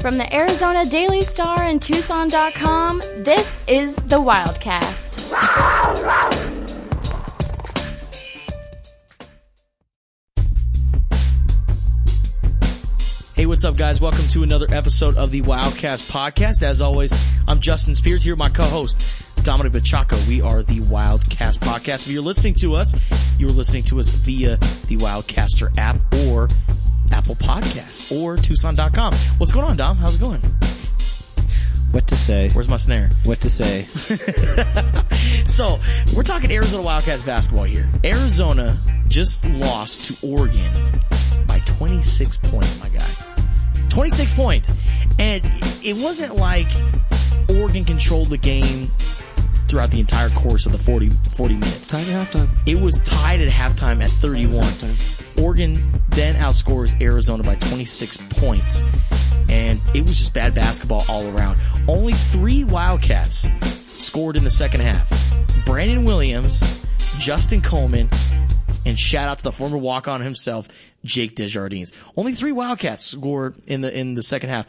From the Arizona Daily Star and Tucson.com, this is the Wildcast. Hey, what's up, guys? Welcome to another episode of the Wildcast podcast. As always, I'm Justin Spears here with my co-host, Dominic Bachaco. We are the Wildcast podcast. If you're listening to us, you are listening to us via the Wildcaster app or Apple Podcasts or Tucson.com. What's going on, Dom? How's it going? What to say? Where's my snare? What to say? So, we're talking Arizona Wildcats basketball here. Arizona just lost to Oregon by 26 points, my guy. 26 points. And it wasn't like Oregon controlled the game throughout the entire course of the 40 minutes. Tied at halftime. It was tied at halftime at 31. Oregon then outscores Arizona by 26 points. And it was just bad basketball all around. Only 3 Wildcats scored in the second half. Brandon Williams, Justin Coleman, and shout out to the former walk-on himself, Jake Desjardins. Only 3 Wildcats scored in the second half.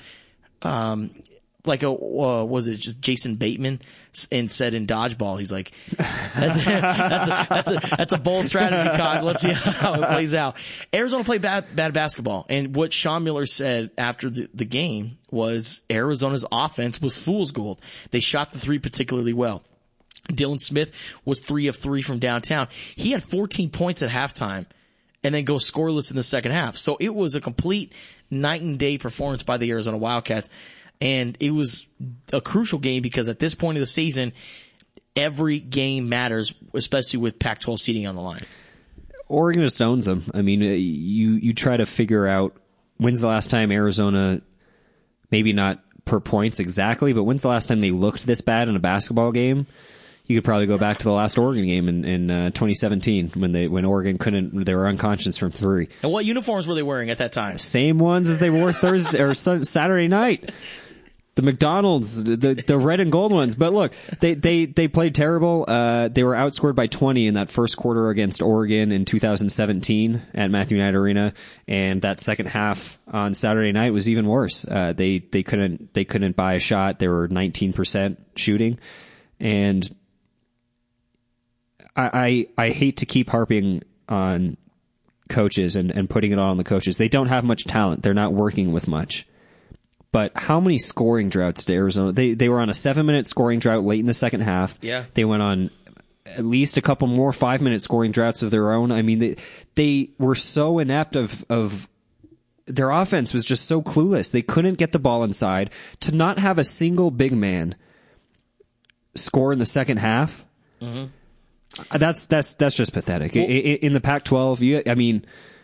Was it just Jason Bateman and said in dodgeball, he's like, that's a bold strategy, Cog. Let's see how it plays out. Arizona played bad basketball. And what Sean Miller said after the game was Arizona's offense was fool's gold. They shot the 3 particularly well. Dylan Smith was 3 of 3 from downtown. He had 14 points at halftime and then goes scoreless in the second half. So it was a complete night and day performance by the Arizona Wildcats. And it was a crucial game because at this point of the season, every game matters, especially with Pac-12 seeding on the line. Oregon just owns them. I mean, you try to figure out when's the last time Arizona, maybe not per points exactly, but when's the last time they looked this bad in a basketball game? You could probably go back to the last Oregon game in 2017 when Oregon they were unconscious from 3. And what uniforms were they wearing at that time? Same ones as they wore Thursday or Saturday night. The McDonald's, the red and gold ones. But look, they played terrible. They were outscored by 20 in that first quarter against Oregon in 2017 at Matthew Knight Arena, and that second half on Saturday night was even worse. They couldn't buy a shot. They were 19% shooting, and I hate to keep harping on coaches and putting it all on the coaches. They don't have much talent. They're not working with much. But how many scoring droughts to Arizona? They were on a 7-minute scoring drought late in the second half. Yeah. They went on at least a couple more 5-minute scoring droughts of their own. I mean, they were so inept of their offense was just so clueless. They couldn't get the ball inside. To not have a single big man score in the second half, that's just pathetic. Well, in the Pac-12,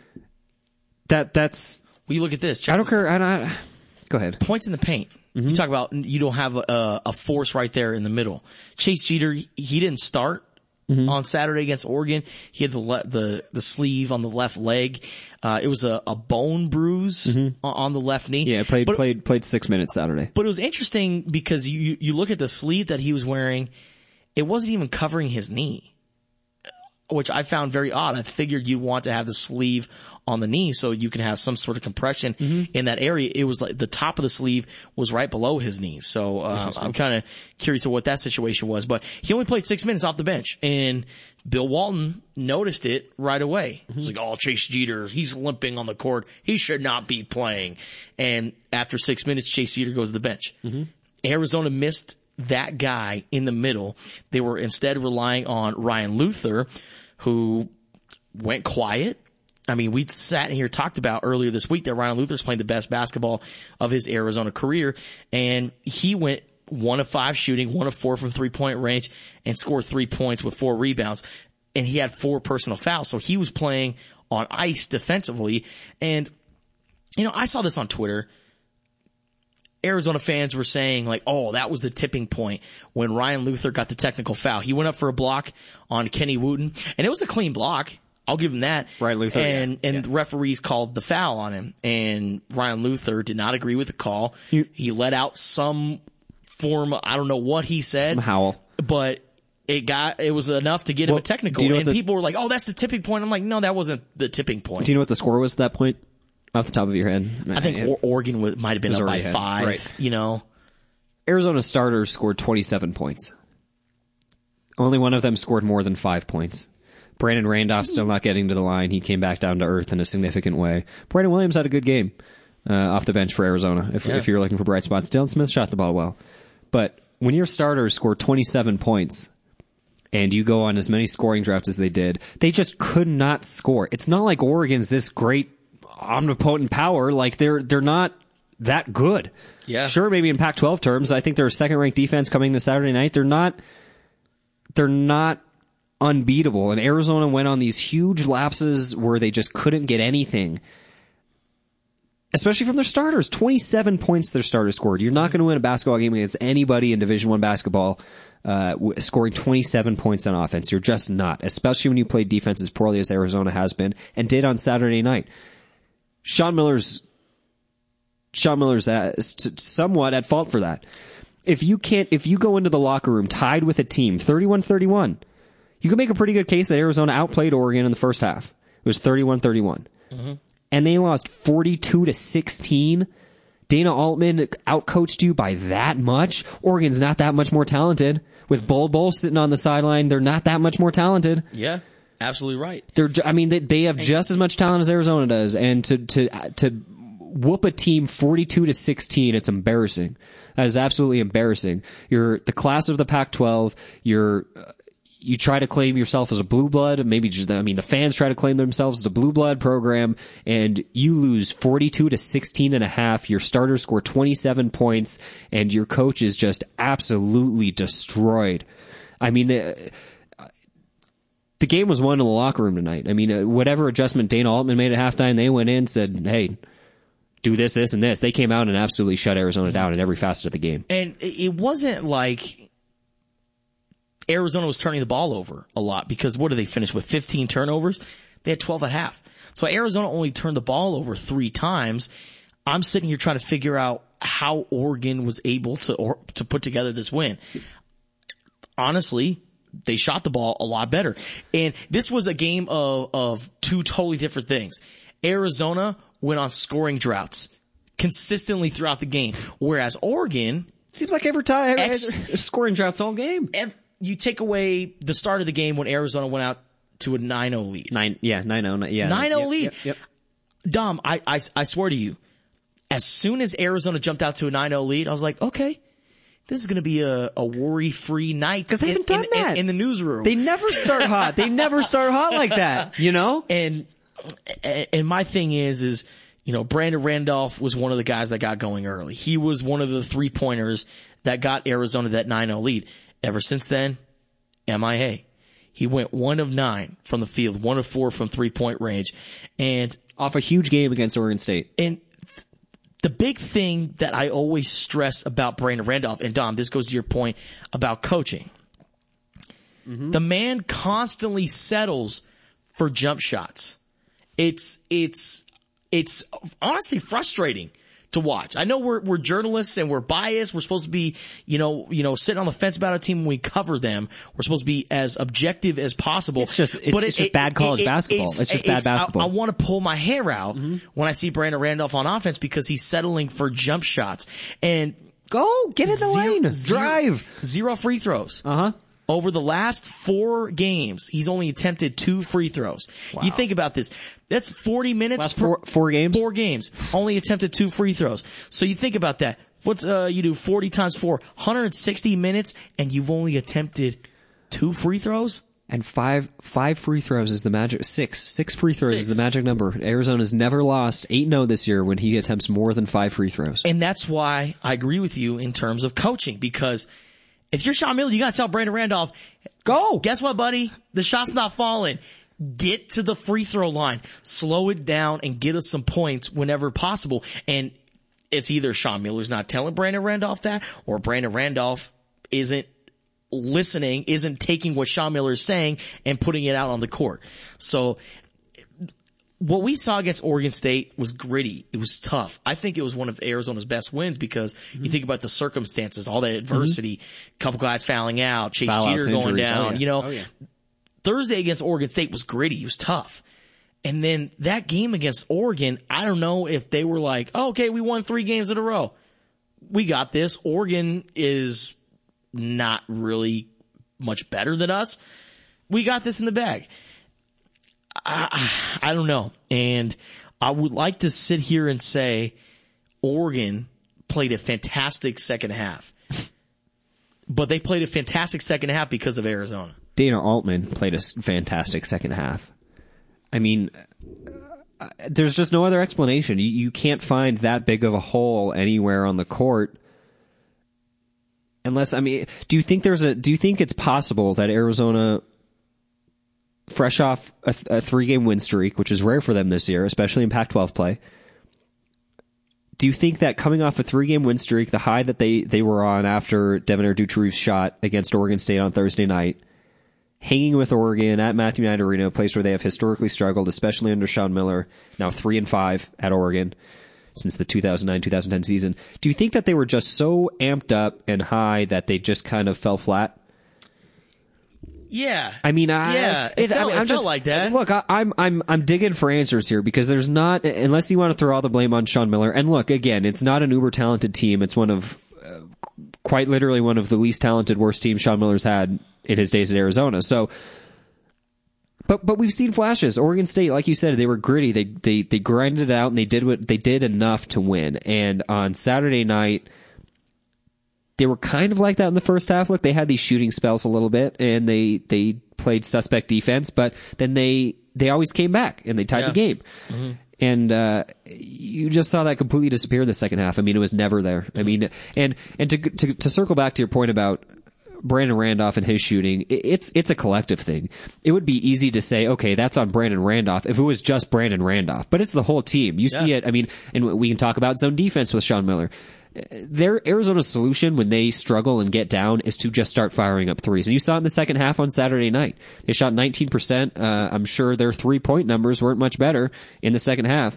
that's. Well, you look at this. I don't care. Go ahead. Points in the paint. Mm-hmm. You talk about you don't have a force right there in the middle. Chase Jeter, he didn't start on Saturday against Oregon. He had the sleeve on the left leg. It was a bone bruise on the left knee. Yeah, played 6 minutes Saturday. But it was interesting because you look at the sleeve that he was wearing. It wasn't even covering his knee, which I found very odd. I figured you'd want to have the sleeve on the knee so you can have some sort of compression in that area. It was like the top of the sleeve was right below his knee. So I'm kind of curious of what that situation was. But he only played 6 minutes off the bench, and Bill Walton noticed it right away. He was like, oh, Chase Jeter, he's limping on the court. He should not be playing. And after 6 minutes, Chase Jeter goes to the bench. Arizona missed that guy in the middle. They were instead relying on Ryan Luther, who went quiet. I mean, we sat here talked about earlier this week that Ryan Luther's playing the best basketball of his Arizona career, and he went 1 of 5 shooting, 1 of 4 from 3-point range, and scored 3 points with 4 rebounds. And he had 4 personal fouls, so he was playing on ice defensively. And, I saw this on Twitter. Arizona fans were saying like, oh, that was the tipping point when Ryan Luther got the technical foul. He went up for a block on Kenny Wooten, and it was a clean block. I'll give him that. Ryan Luther. And the referees called the foul on him, and Ryan Luther did not agree with the call. He let out some form, I don't know what he said. Some howl. But it was enough to get him a technical. And people were like, oh, that's the tipping point. I'm like, no, that wasn't the tipping point. Do you know what the score was at that point? off the top of your head? I think Oregon might have been up by 5. Right. Arizona's starters scored 27 points. Only one of them scored more than 5 points. Brandon Randolph still not getting to the line. He came back down to earth in a significant way. Brandon Williams had a good game off the bench for Arizona. If you're looking for bright spots, Dylan Smith shot the ball well. But when your starters score 27 points and you go on as many scoring droughts as they did, they just could not score. It's not like Oregon's this great omnipotent power. Like they're not that good. Yeah. Sure, maybe in Pac-12 terms, I think they're a second-ranked defense coming to Saturday night. They're not unbeatable. And Arizona went on these huge lapses where they just couldn't get anything, especially from their starters. 27 points their starters scored. You're not going to win a basketball game against anybody in Division I basketball scoring 27 points on offense. You're just not, especially when you play defense as poorly as Arizona has been and did on Saturday night. Sean Miller's somewhat at fault for that. If you go into the locker room tied with a team 31-31, you can make a pretty good case that Arizona outplayed Oregon in the first half. It was 31-31. Mm-hmm. And they lost 42-16. Dana Altman outcoached you by that much. Oregon's not that much more talented. With Bol sitting on the sideline, they're not that much more talented. Yeah, absolutely right. They have just as much talent as Arizona does, and to whoop a team 42-16, it's embarrassing. That is absolutely embarrassing. You're the class of the Pac-12. You try to claim yourself as a blue blood. The fans try to claim themselves as a blue blood program, and you lose 42-16.5. Your starters score 27 points, and your coach is just absolutely destroyed. The game was won in the locker room tonight. Whatever adjustment Dana Altman made at halftime, they went in, said, hey, do this, this, and this. They came out and absolutely shut Arizona down in every facet of the game. And it wasn't like Arizona was turning the ball over a lot, because what did they finish with? 15 turnovers? They had 12 at half. So Arizona only turned the ball over 3 times. I'm sitting here trying to figure out how Oregon was able to put together this win. Honestly, they shot the ball a lot better. And this was a game of 2 totally different things. Arizona went on scoring droughts consistently throughout the game, whereas Oregon seems like every time scoring droughts all game. You take away the start of the game when Arizona went out to a 9-0 lead. 9-0. Yeah. 9-0 lead. Yep. Dom, I swear to you, as soon as Arizona jumped out to a 9-0 lead, I was like, okay, this is going to be a worry-free night. Because they haven't done that in the newsroom. They never start hot. They never start hot like that, And my thing is, Brandon Randolph was one of the guys that got going early. He was one of the 3-pointers that got Arizona that 9-0 lead. Ever since then, MIA. He went 1 of 9 from the field, 1 of 4 from 3-point range, and off a huge game against Oregon State. And the big thing that I always stress about Brandon Randolph, and Dom, this goes to your point about coaching. Mm-hmm. The man constantly settles for jump shots. It's honestly frustrating to watch. I know we're journalists and we're biased. We're supposed to be, sitting on the fence about a team when we cover them. We're supposed to be as objective as possible. It's just bad college basketball. It's just bad basketball. I want to pull my hair out when I see Brandon Randolph on offense, because he's settling for jump shots. And go get in the lane. Drive. 0 free throws. Over the last 4 games, he's only attempted 2 free throws. Wow. You think about this. That's 40 minutes. Last four games? 4 games. Only attempted 2 free throws. So you think about that. What's, you do 40 times 4, 160 minutes, and you've only attempted 2 free throws? And five free throws is the magic. Six free throws is the magic number. Arizona's never lost 8-0 this year when he attempts more than 5 free throws. And that's why I agree with you in terms of coaching, because if you're Sean Miller, you gotta tell Brandon Randolph, go! Guess what, buddy? The shot's not falling. Get to the free throw line. Slow it down and get us some points whenever possible. And it's either Sean Miller's not telling Brandon Randolph that, or Brandon Randolph isn't listening, isn't taking what Sean Miller is saying and putting it out on the court. So what we saw against Oregon State was gritty. It was tough. I think it was one of Arizona's best wins, because you think about the circumstances, all that adversity, couple guys fouling out, Chase Jeter going down, Oh, yeah. Thursday against Oregon State was gritty. It was tough. And then that game against Oregon, I don't know if they were like, oh, okay, we won 3 games in a row. We got this. Oregon is not really much better than us. We got this in the bag. I don't know. And I would like to sit here and say Oregon played a fantastic second half. But they played a fantastic second half because of Arizona. Dana Altman played a fantastic second half. I mean, there's just no other explanation. You can't find that big of a hole anywhere on the court. Unless, I mean, do you think it's possible that Arizona, fresh off a 3-game win streak, which is rare for them this year, especially in Pac-12 play, do you think that coming off a 3-game win streak, the high that they were on after Devonaire Doutrieu's shot against Oregon State on Thursday night, hanging with Oregon at Matthew Knight Arena, a place where they have historically struggled, especially under Sean Miller, now 3-5 at Oregon since the 2009-2010 season. Do you think that they were just so amped up and high that they just kind of fell flat? Yeah. I mean, it felt like that. Look, I'm digging for answers here because there's not, unless you want to throw all the blame on Sean Miller. And look, again, it's not an uber talented team. It's one of, quite literally one of the least talented, worst teams Sean Miller's had in his days at Arizona. So, but we've seen flashes. Oregon State, like you said, they were gritty. They grinded it out and they did enough to win. And on Saturday night, they were kind of like that in the first half. Look, they had these shooting spells a little bit and they played suspect defense, but then they always came back and they tied the game. Mm-hmm. And you just saw that completely disappear in the second half. I mean, it was never there. I mean, and to circle back to your point about Brandon Randolph and his shooting, it's a collective thing. It would be easy to say, okay, that's on Brandon Randolph if it was just Brandon Randolph, but it's the whole team. You see it. I mean, and we can talk about zone defense with Sean Miller. Their Arizona's solution when they struggle and get down is to just start firing up threes. And you saw it in the second half on Saturday night. They shot 19%. I'm sure their 3-point numbers weren't much better in the second half.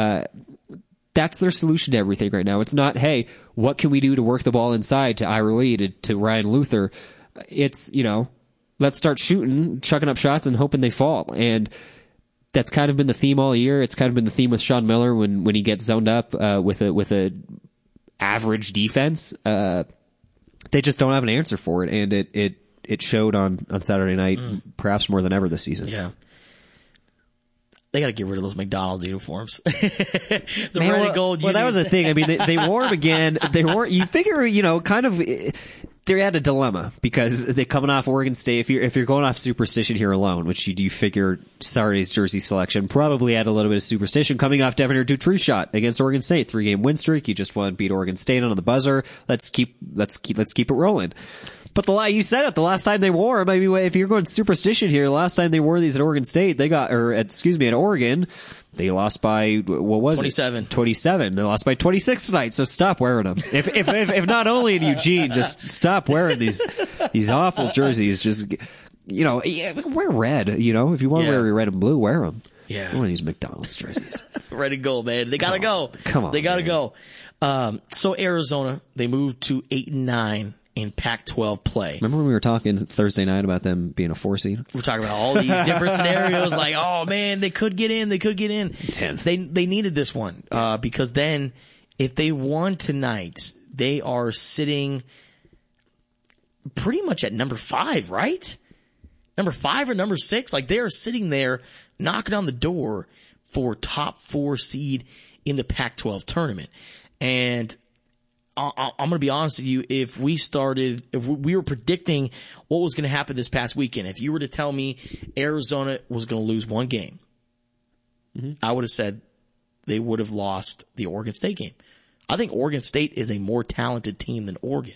That's their solution to everything right now. It's not, hey, what can we do to work the ball inside to Ira Lee, to Ryan Luther? It's, let's start shooting, chucking up shots and hoping they fall. And that's kind of been the theme all year. It's kind of been the theme with Sean Miller when he gets zoned up with a average defense. They just don't have an answer for it, and it showed on Saturday night, perhaps more than ever this season. Yeah. They got to get rid of those McDonald's uniforms. The red and gold. Well, that was the thing. I mean, they wore them again. You figure, kind of, they had a dilemma because they're coming off Oregon State. If you're going off superstition here alone, which you figure Saturday's jersey selection probably had a little bit of superstition coming off Devonaire Doutrieu's shot against Oregon State, 3-game win streak. You just want to beat Oregon State on the buzzer. Let's keep it rolling. But you said it, the last time they wore them, I mean, if you're going superstition here, the last time they wore these at Oregon State, at Oregon, they lost by, what was 27. it? 27. They lost by 26 tonight, so stop wearing them. If not only in Eugene, just stop wearing these awful jerseys. Just, wear red, if you want to wear your red and blue, wear them. Yeah. One of these McDonald's jerseys. Red and gold, man. They gotta go. Come on. They gotta go. So Arizona, they moved to 8-9. In Pac-12 play. Remember when we were talking Thursday night about them being a 4 seed? We're talking about all these different scenarios like, oh man, they could get in. 10th. They needed this one, because then if they won tonight, they are sitting pretty much at number 5, right? Number 5 or number 6? Like they are sitting there knocking on the door for top 4 seed in the Pac-12 tournament. And I'm going to be honest with you. If we were predicting what was going to happen this past weekend, if you were to tell me Arizona was going to lose one game, I would have said they would have lost the Oregon State game. I think Oregon State is a more talented team than Oregon.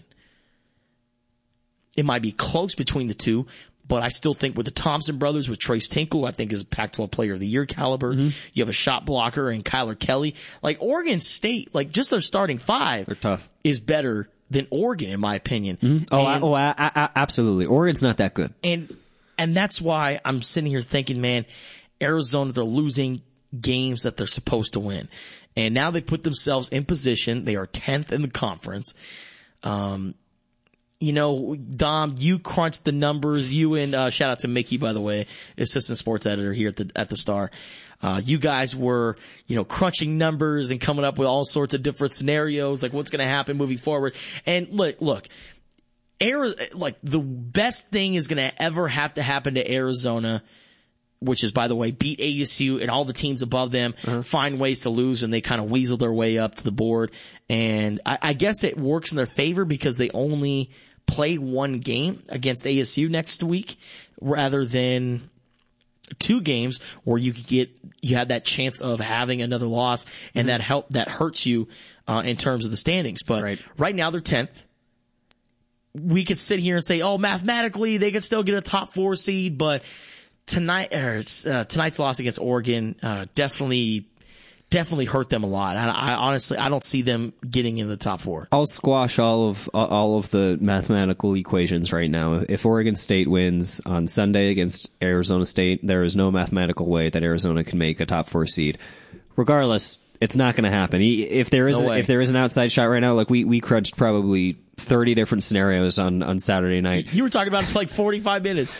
It might be close between the two, but I still think with the Thompson brothers, with Trace Tinkle, I think is a Pac-12 Player of the Year caliber. You have a shot blocker and Kyler Kelly. Like Oregon State, like just their starting 5 they're tough. Is better than Oregon in my opinion. Absolutely. Oregon's not that good. And that's why I'm sitting here thinking, man, Arizona, they're losing games that they're supposed to win. And now they put themselves in position. They are 10th in the conference. Dom, you crunched the numbers. You and shout out to Mickey, by the way, assistant sports editor here at the Star. You guys were, crunching numbers and coming up with all sorts of different scenarios, like what's going to happen moving forward. And look, the best thing is going to ever have to happen to Arizona, which is, by the way, beat ASU and all the teams above them, find ways to lose, and they kind of weasel their way up to the board. And I guess it works in their favor because they only play one game against ASU next week rather than 2 games where you have that chance of having another loss, and that hurts you in terms of the standings. But right now they're 10th. We could sit here and say, mathematically they could still get a top 4 seed, but tonight's loss against Oregon definitely hurt them a lot. I honestly don't see them getting in the top 4. I'll squash all of the mathematical equations right now. If Oregon State wins on Sunday against Arizona State, there is no mathematical way that Arizona can make a top 4 seed. Regardless, it's not going to happen. If there is an outside shot right now, like we crunched probably 30 different scenarios on Saturday night. You were talking about it for like 45 minutes.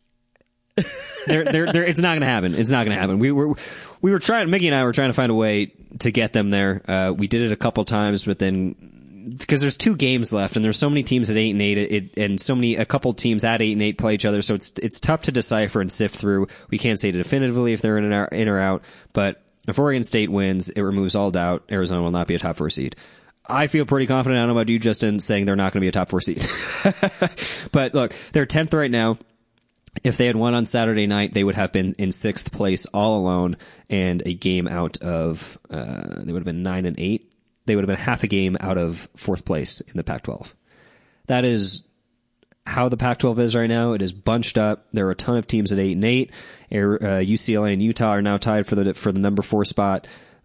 It's not going to happen. It's not going to happen. We were trying, Mickey and I were trying to find a way to get them there. We did it a couple times, but then, because there's 2 games left and there's so many teams at 8-8, and a couple teams at 8-8 play each other, so it's tough to decipher and sift through. We can't say definitively if they're in or out, but if Oregon State wins, it removes all doubt. Arizona will not be a top 4 seed. I feel pretty confident. I don't know about you, Justin, saying they're not going to be a top 4 seed. But look, they're 10th right now. If they had won on Saturday night, they would have been in 6th place all alone and a game out of, they would have been 9-8. They would have been half a game out of 4th place in the Pac-12. That is how the Pac-12 is right now. It is bunched up. There are a ton of teams at 8-8. UCLA and Utah are now tied for the number 4 spot.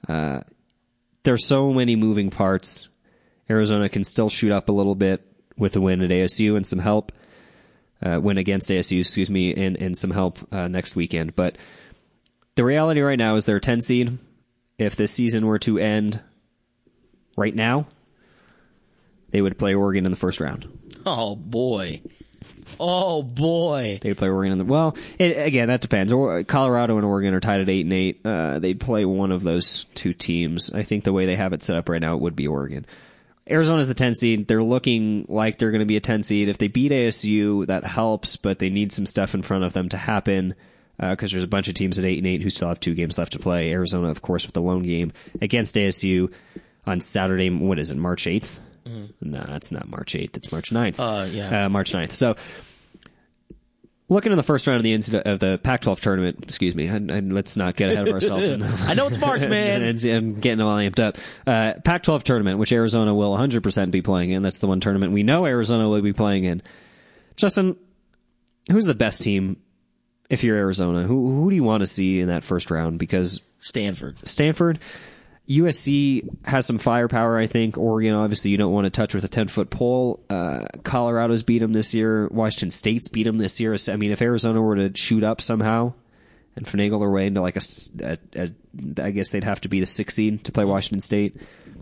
There's so many moving parts. Arizona can still shoot up a little bit with a win at ASU and some help. Win against ASU, and some help next weekend. But the reality right now is they're a 10 seed. If this season were to end right now, they would play Oregon in the first round. Oh, boy. Oh, boy. They would play Oregon again, that depends. Colorado and Oregon are tied at 8-8. They'd play one of those 2 teams. I think the way they have it set up right now, it would be Oregon. Arizona's the 10 seed. They're looking like they're going to be a 10 seed. If they beat ASU, that helps, but they need some stuff in front of them to happen because there's a bunch of teams at 8-8 who still have 2 games left to play. Arizona, of course, with the lone game against ASU on Saturday. What is it, March 8th? No, it's not March 8th. It's March 9th. March 9th. So looking at the first round of the Pac-12 tournament, excuse me, let's not get ahead of ourselves. I know it's March, man. I'm getting all amped up. Pac-12 tournament, which Arizona will 100% be playing in. That's the one tournament we know Arizona will be playing in. Justin, who's the best team if you're Arizona? Who do you want to see in that first round? Because Stanford. USC has some firepower, I think. Oregon, obviously, you don't want to touch with a 10-foot pole. Colorado's beat them this year. Washington State's beat them this year. I mean, if Arizona were to shoot up somehow and finagle their way into like I guess they'd have to be the 6th seed to play Washington State.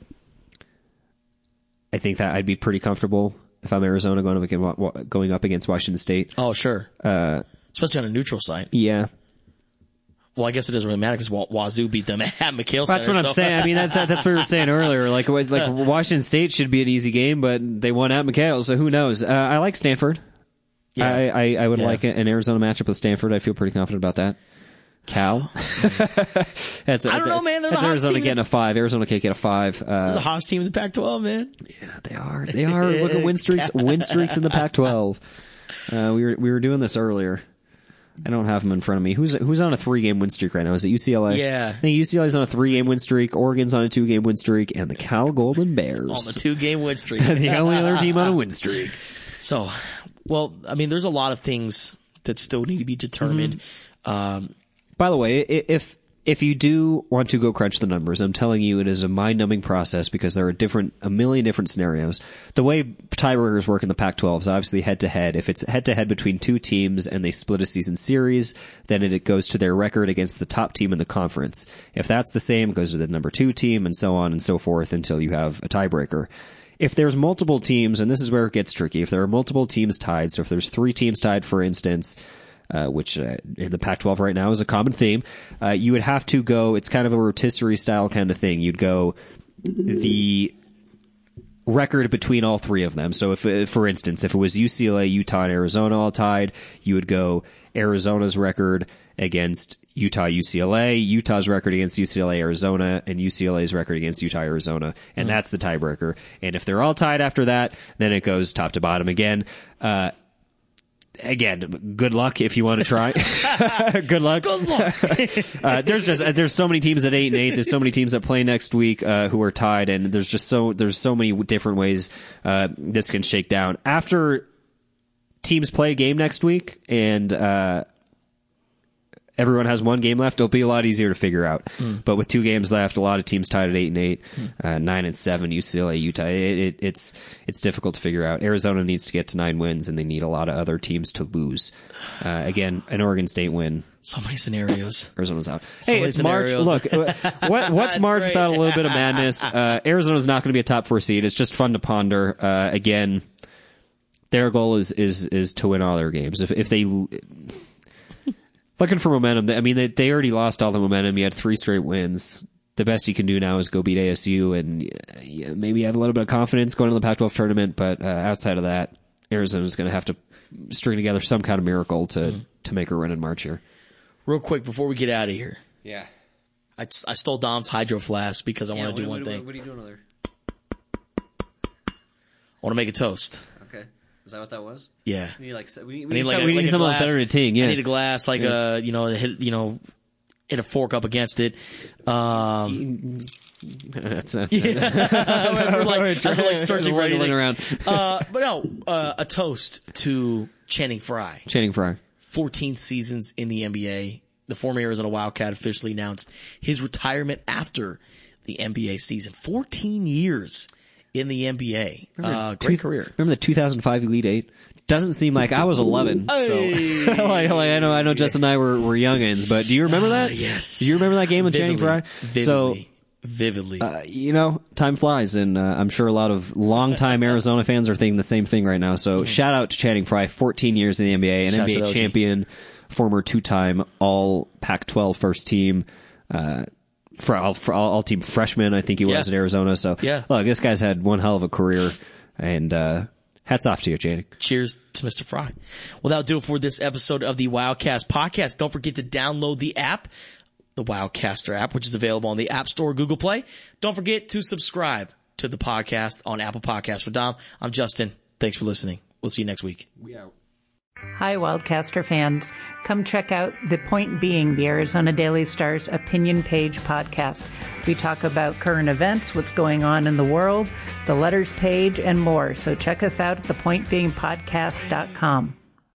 I think that I'd be pretty comfortable if I'm Arizona going up against Washington State. Oh, sure. Especially on a neutral site. Yeah. Well, I guess it doesn't really matter because Wazoo beat them at McHale Center. That's what I'm saying. I mean, that's what we were saying earlier. Like Washington State should be an easy game, but they won at McHale, so who knows? I like Stanford. Yeah. I would like an Arizona matchup with Stanford. I feel pretty confident about that. Cal. I don't know, man. They're that's the Arizona getting a 5. Arizona can't get a 5. They're the hottest team in the Pac-12, man. Yeah, they are. They are. Look at win streaks in the Pac-12. We were doing this earlier. I don't have them in front of me. Who's on a 3-game win streak right now? Is it UCLA? Yeah. I think UCLA's on a 3-game win streak. Oregon's on a 2-game win streak, and the Cal Golden Bears on the 2-game win streak. The only other team on a win streak. So, well, I mean, there's a lot of things that still need to be determined. By the way, if you do want to go crunch the numbers, I'm telling you it is a mind-numbing process because there are a million different scenarios. The way tiebreakers work in the Pac-12 is obviously head-to-head. If it's head-to-head between 2 teams and they split a season series, then it goes to their record against the top team in the conference. If that's the same, it goes to the number 2 team and so on and so forth until you have a tiebreaker. if there's multiple teams, and this is where it gets tricky, if there are multiple teams tied, so if there's 3 teams tied, for instance, which in the Pac-12 right now is a common theme, you would have to go, it's kind of a rotisserie style kind of thing. You'd go the record between all 3 of them. So if, for instance, if it was UCLA, Utah, and Arizona all tied, you would go Arizona's record against Utah, UCLA, Utah's record against UCLA, Arizona, and UCLA's record against Utah, Arizona. And that's the tiebreaker. And if they're all tied after that, then it goes top to bottom again. Again, good luck if you want to try. Good luck. Good luck. There's so many teams at 8-8. There's so many teams that play next week who are tied, and there's so many different ways this can shake down. After teams play a game next week, and everyone has 1 game left, it'll be a lot easier to figure out. But with 2 games left, a lot of teams tied at 8-8, 9-7, UCLA, Utah. It's difficult to figure out. Arizona needs to get to 9 wins, and they need a lot of other teams to lose. Again, an Oregon State win. So many scenarios. Arizona's out. So Hey, many it's March. scenarios. Look, what's March great. without a little bit of madness? Arizona's not going to be a top 4 seed. It's just fun to ponder. Again, their goal is to win all their games. If they looking for momentum, I mean, they already lost all the momentum. You had 3 straight wins. The best you can do now is go beat ASU and maybe have a little bit of confidence going to the Pac-12 tournament. But outside of that, Arizona's going to have to string together some kind of miracle to make a run in March here. Real quick before we get out of here, Yeah. I stole Dom's Hydro Flask because I want to do one thing. What are you doing over there? I want to make a toast. Okay. Is that what that was? Yeah. We need We need a something glass. better than a ting. Yeah. I need a glass, like hit a fork up against it. That's I feel like searching for anything. around. But no, a toast to Channing Frye. Channing Frye. 14 seasons in the NBA. The former Arizona Wildcat officially announced his retirement after the NBA season. 14 years in the NBA. Great career. Remember the 2005 Elite Eight? Doesn't seem like I was 11. So like I know Justin and I were youngins, but do you remember that? Yes. Do you remember that game with Channing Frye? Vividly. Time flies, and I'm sure a lot of longtime Arizona fans are thinking the same thing right now. So shout out to Channing Frye, 14 years in the NBA, an Shout out to NBA OG. champion, former 2-time All Pac-12 first team, for all team freshman, I think he was at Arizona. So look, this guy's had one hell of a career, and hats off to you, Channing. Cheers to Mr. Frye. Well, that'll do it for this episode of the Wildcast podcast. Don't forget to download the app, the Wildcaster app, which is available on the App Store, Google Play. Don't forget to subscribe to the podcast on Apple Podcasts. For Dom, I'm Justin. Thanks for listening. We'll see you next week. We out. Hi, Wildcaster fans. Come check out The Point Being, the Arizona Daily Star's opinion page podcast. We talk about current events, what's going on in the world, the letters page, and more. So check us out at thepointbeingpodcast.com.